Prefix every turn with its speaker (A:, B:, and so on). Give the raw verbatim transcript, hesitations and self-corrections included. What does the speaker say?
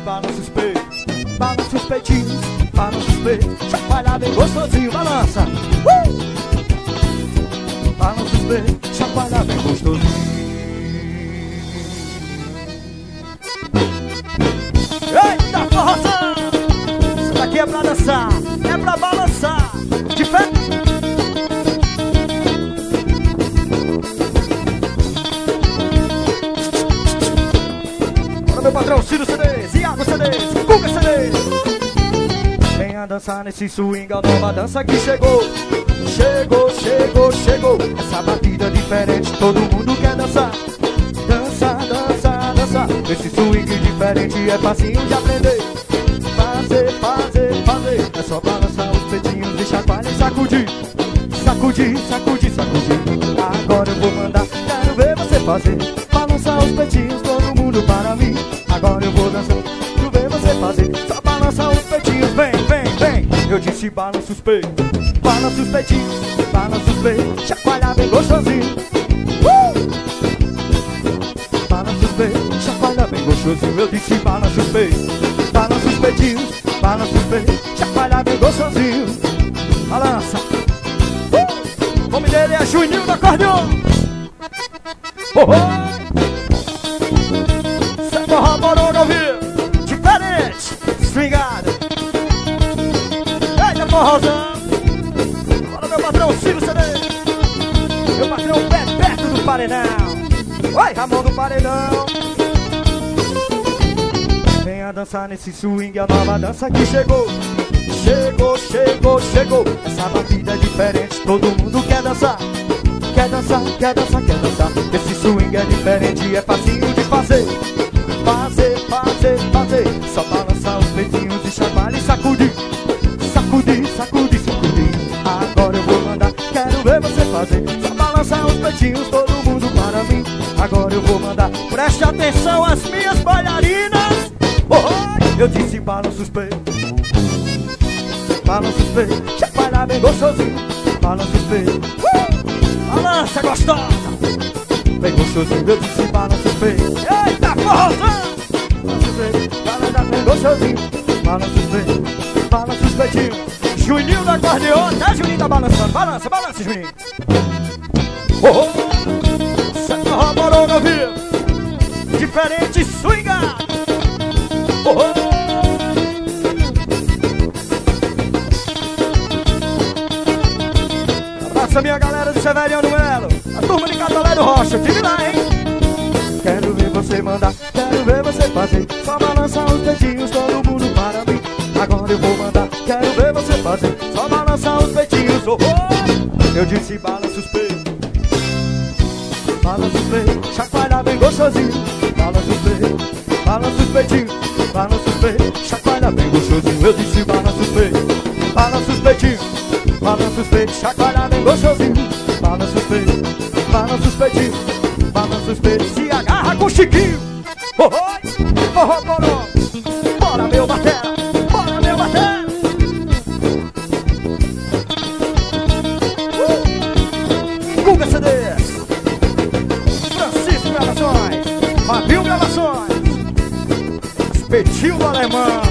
A: balança os peitos, balança os peitinhos, balança os peitos, chacoalha bem gostosinho, balança. Uh! Balança os peitos, chacoalha bem gostosinho. Eita, forrozão! Isso daqui é pra dançar, é pra balançar. De fé. Bora, meu patrão, Ciro C Ds, Iago C Ds, Cuca C Ds. Venha dançar nesse swing, a nova dança que chegou. Chegou, chegou, chegou. Essa batida diferente, todo mundo quer dançar. Dança, dança, dança. Esse swing diferente é facinho de aprender. Fazer, fazer, fazer. É só balançar os peitinhos e chacoalhar e sacudir. Sacudir, sacudir, sacudir. Agora eu vou mandar, quero ver você fazer. Balançar os peitinhos, todo mundo para mim. Agora eu vou dançar, quero ver você fazer. Só balançar os peitinhos, vem, vem, vem. Eu disse balança os peitos, balança os peitinhos, balança os peitos, chacoalha bem gostosinho. Uh! Balança os peitos, chacoalha bem gostosinho. Eu disse balança os peitos, balança os peitinhos, balança os peitos, chacoalha bem gostosinho. Balança. Uh! O nome dele é Juninho do acordeon. Oh, oh. Cê corroborou no ouvido, diferente, swingado. Eita, forrozão. Bora, meu patrão, Ciro C Ds. Meu patrão, pé perto do paredão. Oi, Ramon do paredão. Venha dançar nesse swing, a nova dança que chegou. Chegou, chegou, chegou. Essa batida é diferente, todo mundo quer dançar. Quer dançar, quer dançar, quer dançar. Esse swing é diferente, é facinho de fazer. Fazer, fazer, fazer. Só balançar os peitinhos e chacoalhar e sacudir. Sacudir, sacudir, sacudir. Agora eu vou mandar, quero ver você fazer. Só balançar os peitinhos, todo mundo para mim. Agora eu vou mandar, preste atenção as minhas bailarinas. Oh, oh. Eu disse balança os peitos, balança os peitos, chacoalha bem gostosinho. Balança os peitos, uh! Balança gostosa, bem gostosinho. Eu disse balança os peitos. Eita, forrozão! Balança os peitos, balança bem gostosinho. Balança os peitos, balança os peitinhos. Juninho do acordeon, até Juninho tá balançando. Balança, balança, Juninho. Oh, oh. Cê corroborou no ouvido, diferente swingado. Oh, oh. Abraça minha galera de Severiano Melo, a turma de Catalé Rocha, tive lá, hein? Quero ver você mandar, quero ver você fazer. Só balançar os peitinhos, todo mundo para mim. Agora eu vou mandar, quero ver você fazer. Só balançar os peitinhos, oh, oh. Eu disse balança os peitos, balança os peitos, chacoalha bem gostosinho. Balança os peitos, balança os peitinhos, balança os peitos, chacoalha bem gostosinho. Eu disse balança os peitos, balança os peitinhos, balança os peitos, chacoalha bem gostosinho. Balança os peitos, balança os peitinhos, balança os peitos, se agarra com o Chiquinho. Oh, oh, forró, poró. Bora, meu batera, bora, meu batera. Uh! Cuca C Ds, Francisco Gravações, Fabio Gravações, Espetinho do Alemão.